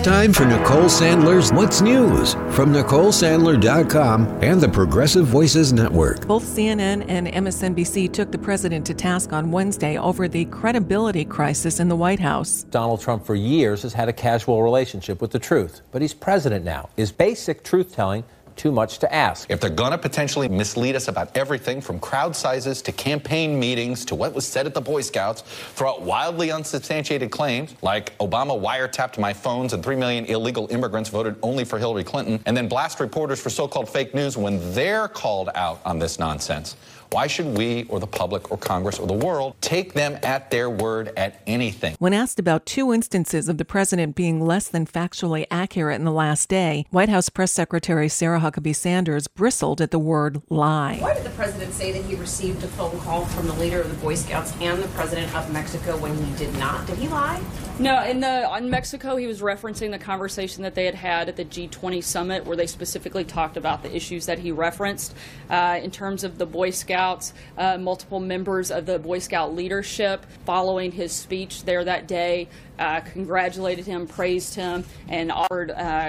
time for Nicole Sandler's What's News from NicoleSandler.com and the Progressive Voices Network. Both CNN and MSNBC took the president to task on Wednesday over the credibility crisis in the White House. Donald Trump for years has had a casual relationship with the truth, but he's president now. Is basic truth-telling too much to ask? If they're going to potentially mislead us about everything from crowd sizes to campaign meetings to what was said at the Boy Scouts, throw out wildly unsubstantiated claims like Obama wiretapped my phones and 3 million illegal immigrants voted only for Hillary Clinton, and then blast reporters for so-called fake news when they're called out on this nonsense, why should we or the public or Congress or the world take them at their word at anything? When asked about 2 instances of the president being less than factually accurate in the last day, White House Press Secretary Sarah Huckabee Sanders bristled at the word lie. Why did the president say that he received a phone call from the leader of the Boy Scouts and the president of Mexico when he did not? Did he lie? No, on Mexico, he was referencing the conversation that they had at the G20 summit where they specifically talked about the issues that he referenced. In terms of the Boy Scouts, multiple members of the Boy Scout leadership following his speech there that day congratulated him, praised him, and offered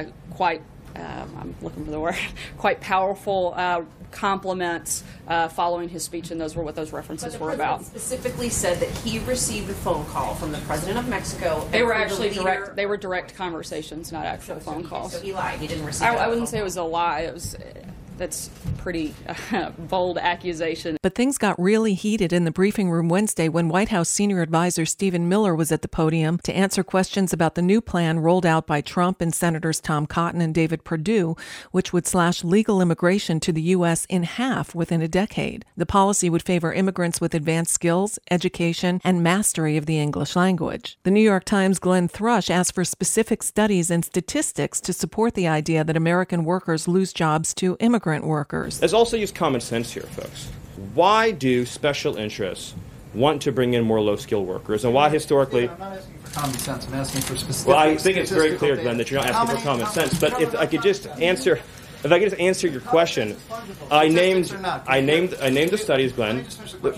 quite powerful compliments following his speech, and those were what those references were about. Specifically said that he received a phone call from the president of Mexico. They were actually direct. They were direct conversations, not actual phone calls. So he lied. He didn't receive. I wouldn't say it was a lie. It was. That's pretty bold accusation. But things got really heated in the briefing room Wednesday when White House senior advisor Stephen Miller was at the podium to answer questions about the new plan rolled out by Trump and Senators Tom Cotton and David Perdue, which would slash legal immigration to the U.S. in half within a decade. The policy would favor immigrants with advanced skills, education, and mastery of the English language. The New York Times' Glenn Thrush asked for specific studies and statistics to support the idea that American workers lose jobs to immigrant workers. Let's also use common sense here, folks. Why do special interests want to bring in more low-skilled workers, and why historically... I'm not asking for common sense. I'm asking for specific... Well, I think it's very clear, Glenn, that you're not asking for common sense. But if I could just answer your question, I named the studies, Glenn.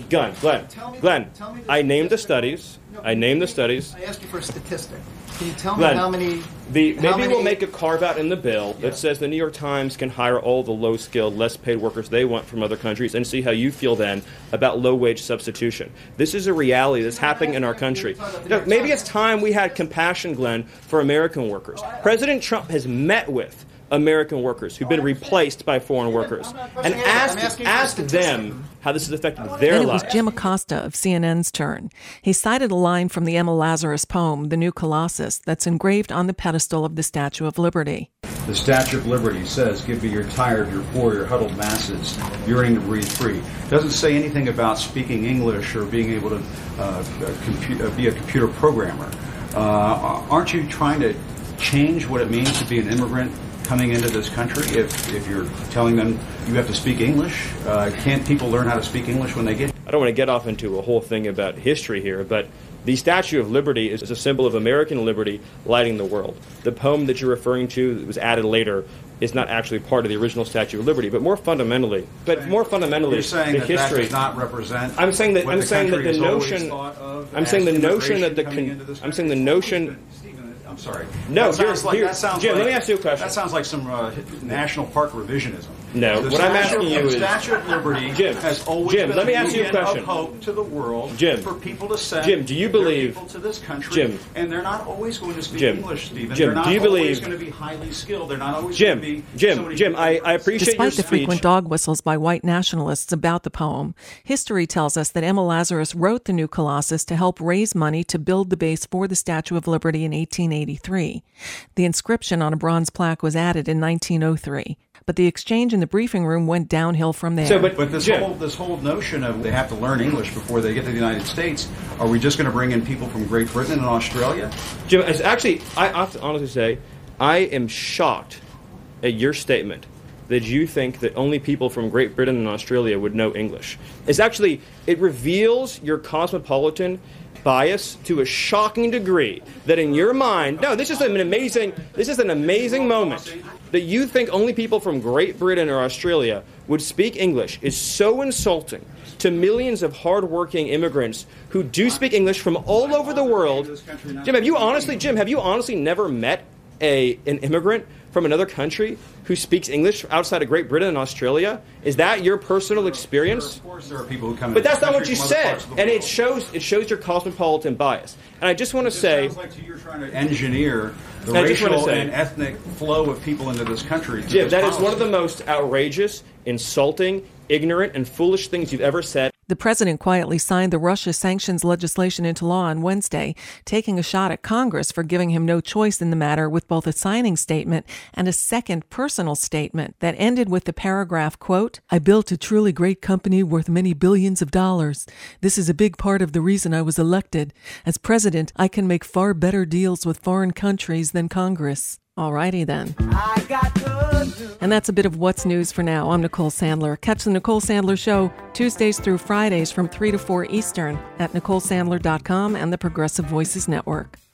Glenn, I named the studies. I asked you for a statistic. Can you tell me Glenn, how many... Maybe we'll make a carve-out in the bill that says the New York Times can hire all the low-skilled, less-paid workers they want from other countries, and see how you feel then about low-wage substitution. This is a reality that's happening in our country. Maybe it's time we had compassion, Glenn, for American workers. President Trump has met with American workers who've been replaced by foreign workers and asked them how this has affected their lives. Then it was Jim Acosta of CNN's turn. He cited a line from the Emma Lazarus poem, The New Colossus, that's engraved on the pedestal of the Statue of Liberty. The Statue of Liberty says, "Give me your tired, your poor, your huddled masses, yearning to breathe free." It doesn't say anything about speaking English or being able to be a computer programmer. Aren't you trying to change what it means to be an immigrant coming into this country? If you're telling them you have to speak English, can't people learn how to speak English when they get here? I don't want to get off into a whole thing about history here, but the Statue of Liberty is a symbol of American liberty lighting the world. The poem that you're referring to that was added later is not actually part of the original Statue of Liberty, but more fundamentally, you're saying the that history does not represent. I'm saying that the notion. I'm sorry. No, Jim, let me ask you a question. That sounds like some national park revisionism. No, what I'm asking you is... The Statue of Liberty has always been let me ask you a question. of hope to the world for people to send do you believe, people to this country, and they're not always going to speak English, Stephen. They're not always going to be highly skilled. They're not always going to be... I appreciate your speech. Despite the frequent dog whistles by white nationalists about the poem, history tells us that Emma Lazarus wrote The New Colossus to help raise money to build the base for the Statue of Liberty in 1883. The inscription on a bronze plaque was added in 1903. But the exchange in the briefing room went downhill from there. But this whole notion of they have to learn English before they get to the United States, are we just going to bring in people from Great Britain and Australia? Jim, actually, I have to honestly say, I am shocked at your statement that you think that only people from Great Britain and Australia would know English. It reveals your cosmopolitan bias to a shocking degree that in your mind, this is an amazing moment that you think only people from Great Britain or Australia would speak English is so insulting to millions of hardworking immigrants who do speak English from all over the world. Jim, have you honestly never met an immigrant from another country who speaks English outside of Great Britain and Australia? Is that your personal experience? Of course, there are people who come. But that's not what you said, and it shows your cosmopolitan bias. And I just want to say, it sounds like you're trying to engineer the racial and ethnic flow of people into this country. Jim, that is one of the most outrageous, insulting, ignorant, and foolish things you've ever said. The president quietly signed the Russia sanctions legislation into law on Wednesday, taking a shot at Congress for giving him no choice in the matter with both a signing statement and a second personal statement that ended with the paragraph, quote, "I built a truly great company worth many billions of dollars. This is a big part of the reason I was elected. As president, I can make far better deals with foreign countries than Congress." Alrighty then. And that's a bit of what's news for now. I'm Nicole Sandler. Catch the Nicole Sandler Show Tuesdays through Fridays from 3 to 4 Eastern at NicoleSandler.com and the Progressive Voices Network.